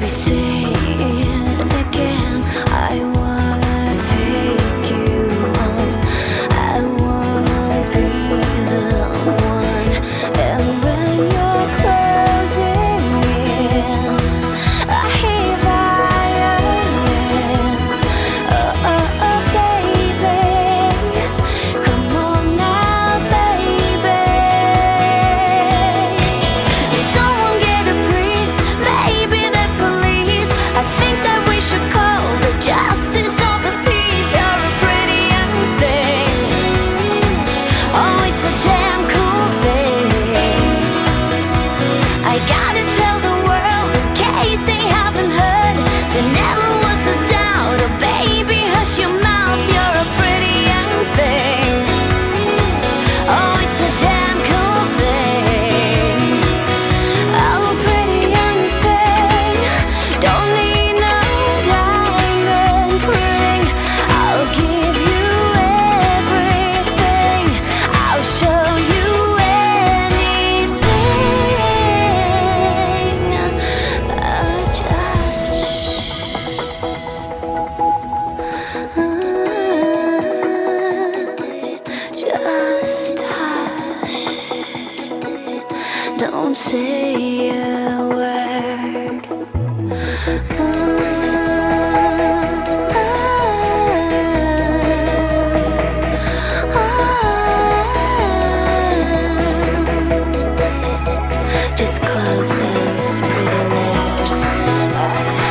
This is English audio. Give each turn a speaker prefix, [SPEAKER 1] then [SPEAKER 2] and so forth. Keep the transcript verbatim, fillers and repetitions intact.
[SPEAKER 1] Baby, say it again. I wanna take you home. I wanna be the one. And when you're closing in, I hear violins. Oh, oh, oh, baby, come on now, baby. Someone get a priest, maybe the police. I think that we should call the justice of the peace. You're a pretty young thing. Oh, it's a damn cool thing. I gotta tell the world in case they haven't heard. There never was a doubt. Oh, baby, hush your mouth. You're a pretty young thing. Oh, it's a damn cool thing. Oh, pretty young thing. Don't need no diamond ring. I'll give you everything. I'll show you anything. Uh, just, uh, just hush. Don't say a word. Just close those pretty lips.